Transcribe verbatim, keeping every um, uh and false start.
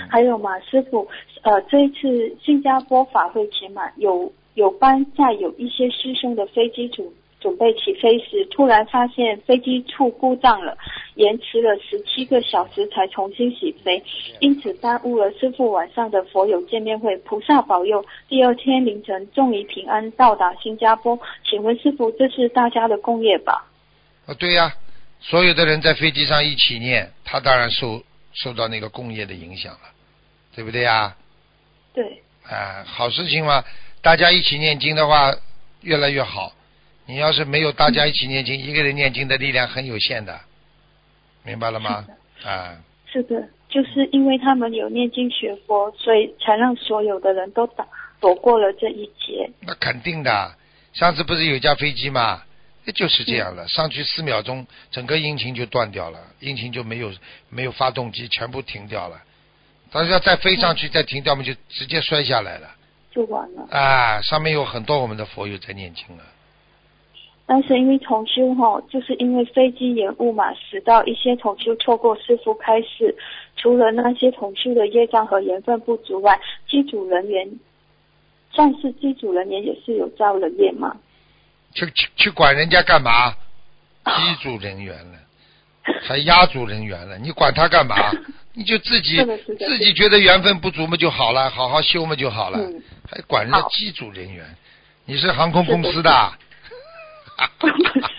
还有嘛，师傅，呃，这一次新加坡法会前嘛，有有班在有一些师兄的飞机准准备起飞时，突然发现飞机处故障了，延迟了十七个小时才重新起飞，因此耽误了师父晚上的佛友见面会。菩萨保佑，第二天凌晨终于平安到达新加坡。请问师父，这是大家的共业吧？ 啊，对呀、啊，所有的人在飞机上一起念，他当然受受到那个共业的影响了，对不对呀？ 对。 啊，好事情嘛，大家一起念经的话，越来越好。你要是没有大家一起念经，嗯、一个人念经的力量很有限的，明白了吗？啊， 是的，就是因为他们有念经学佛，所以才让所有的人都打躲过了这一劫。 那肯定的，上次不是有架飞机吗？就是这样了，上去四秒钟，整个引擎就断掉了，引擎就没有没有发动机，全部停掉了。但是要再飞上去，嗯、再停掉，我们就直接摔下来了， 就完了。 啊，上面有很多我们的佛友在念经了。 但是因为同修哈，就是因为飞机延误嘛，使到一些同修错过师父开示。除了那些同修的业障和缘分不足外，机组人员，算是机组人员也是有造了业吗？ 去去去管人家干嘛？机组人员了，还压组人员了，你管他干嘛？你就自己自己觉得缘分不足嘛就好了，好好修嘛就好了，嗯、还管人家机组人员？你是航空公司的？ 不是